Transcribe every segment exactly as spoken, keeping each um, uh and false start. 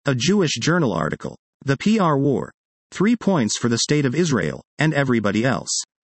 A Jewish Journal article. The P R War. Three points for the State of Israel, and everybody else.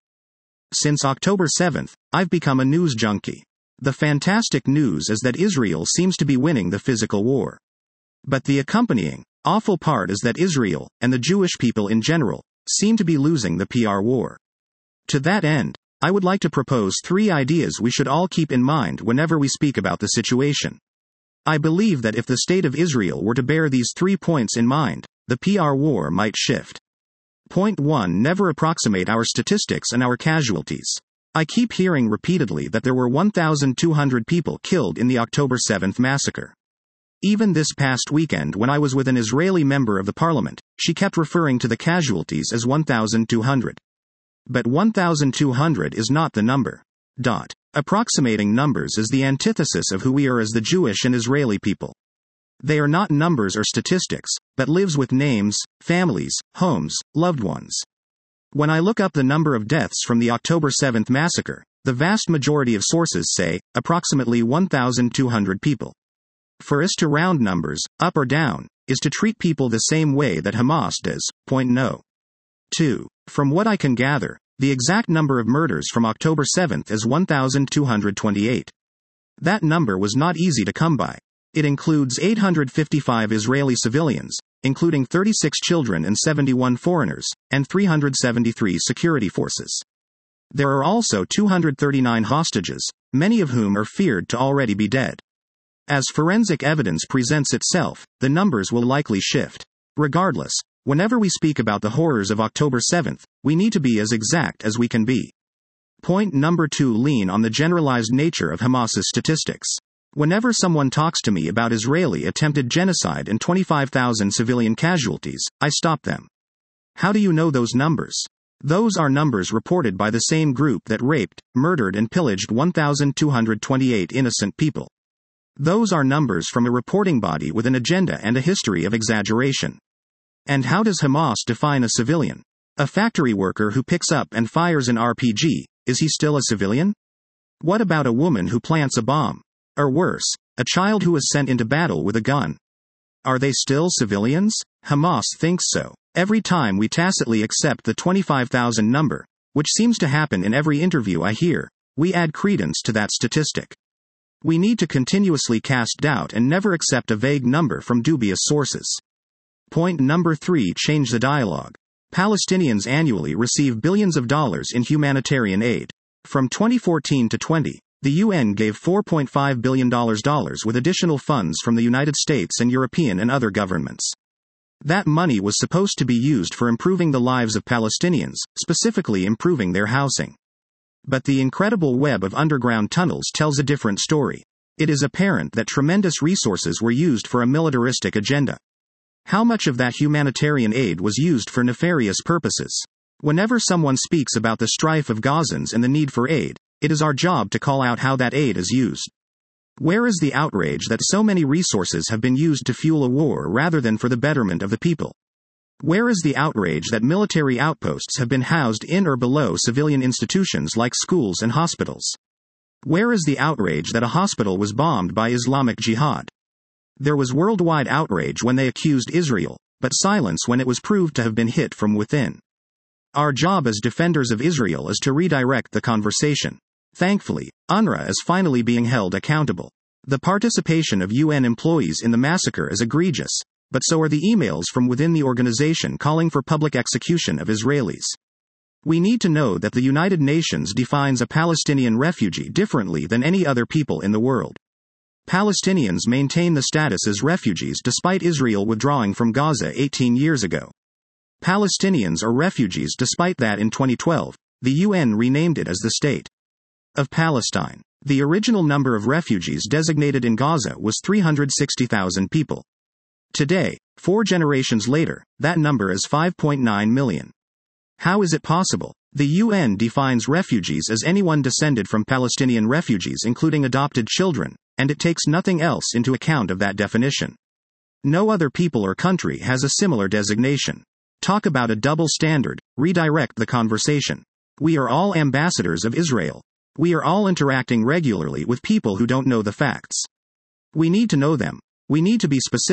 Since October seventh, I've become a news junkie. The fantastic news is that Israel seems to be winning the physical war. But the accompanying, awful part is that Israel, and the Jewish people in general, seem to be losing the P R war. To that end, I would like to propose three ideas we should all keep in mind whenever we speak about the situation. I believe that if the State of Israel were to bear these three points in mind, the P R war might shift. Point one. Never approximate our statistics and our casualties. I keep hearing repeatedly that there were one thousand two hundred people killed in the October seventh massacre. Even this past weekend when I was with an Israeli member of the parliament, she kept referring to the casualties as one thousand two hundred. But one thousand two hundred is not the number. Dot. Approximating numbers is the antithesis of who we are as the Jewish and Israeli people. They are not numbers or statistics, but lives with names, families, homes, loved ones. When I look up the number of deaths from the October seventh massacre, the vast majority of sources say, approximately one thousand two hundred people. For us to round numbers, up or down, is to treat people the same way that Hamas does. Point no. two. From what I can gather, the exact number of murders from October seventh is one thousand two hundred twenty-eight. That number was not easy to come by. It includes eight hundred fifty-five Israeli civilians, including thirty-six children and seventy-one foreigners, and three hundred seventy-three security forces. There are also two hundred thirty-nine hostages, many of whom are feared to already be dead. As forensic evidence presents itself, the numbers will likely shift. Regardless, whenever we speak about the horrors of October seventh, we need to be as exact as we can be. Point number two. Lean on the generalized nature of Hamas's statistics. Whenever someone talks to me about Israeli attempted genocide and twenty-five thousand civilian casualties, I stop them. How do you know those numbers? Those are numbers reported by the same group that raped, murdered and pillaged one thousand two hundred twenty-eight innocent people. Those are numbers from a reporting body with an agenda and a history of exaggeration. And how does Hamas define a civilian? A factory worker who picks up and fires an R P G, is he still a civilian? What about a woman who plants a bomb? Or worse, a child who is sent into battle with a gun? Are they still civilians? Hamas thinks so. Every time we tacitly accept the twenty-five thousand number, which seems to happen in every interview I hear, we add credence to that statistic. We need to continuously cast doubt and never accept a vague number from dubious sources. Point number three. Change the dialogue. Palestinians annually receive billions of dollars in humanitarian aid. From twenty fourteen to twenty, the U N gave four point five billion dollars with additional funds from the United States and European and other governments. That money was supposed to be used for improving the lives of Palestinians, specifically improving their housing. But the incredible web of underground tunnels tells a different story. It is apparent that tremendous resources were used for a militaristic agenda. How much of that humanitarian aid was used for nefarious purposes? Whenever someone speaks about the strife of Gazans and the need for aid, it is our job to call out how that aid is used. Where is the outrage that so many resources have been used to fuel a war rather than for the betterment of the people? Where is the outrage that military outposts have been housed in or below civilian institutions like schools and hospitals? Where is the outrage that a hospital was bombed by Islamic Jihad? There was worldwide outrage when they accused Israel, but silence when it was proved to have been hit from within. Our job as defenders of Israel is to redirect the conversation. Thankfully, UNRWA is finally being held accountable. The participation of U N employees in the massacre is egregious, but so are the emails from within the organization calling for public execution of Israelis. We need to know that the United Nations defines a Palestinian refugee differently than any other people in the world. Palestinians maintain the status as refugees despite Israel withdrawing from Gaza eighteen years ago. Palestinians are refugees despite that in twenty twelve, the U N renamed it as the State of Palestine. The original number of refugees designated in Gaza was three hundred sixty thousand people. Today, four generations later, that number is five point nine million. How is it possible? The U N defines refugees as anyone descended from Palestinian refugees including adopted children, and it takes nothing else into account of that definition. No other people or country has a similar designation. Talk about a double standard. Redirect the conversation. We are all ambassadors of Israel. We are all interacting regularly with people who don't know the facts. We need to know them. We need to be specific.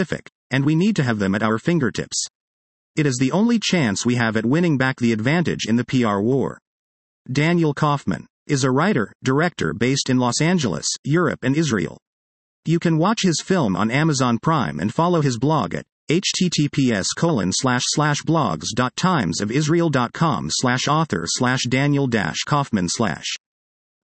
and we need to have them at our fingertips. It is the only chance we have at winning back the advantage in the P R war. Daniel Kaufman is a writer, director based in Los Angeles, Europe and Israel. You can watch his film on Amazon Prime and follow his blog at https colon slash slash blogs dot timesofisrael dot com slash author slash Daniel dash Kaufman slash